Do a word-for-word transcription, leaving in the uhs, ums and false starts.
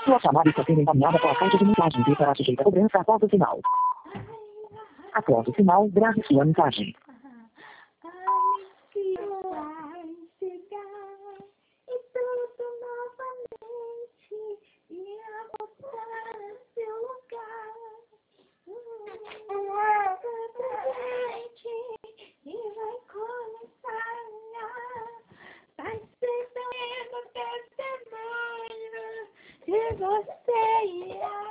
Sua chamada está sendo encaminhada para a caixa de mensagens e será sujeita a cobrança após o sinal. Após o sinal, grave sua mensagem. Você irá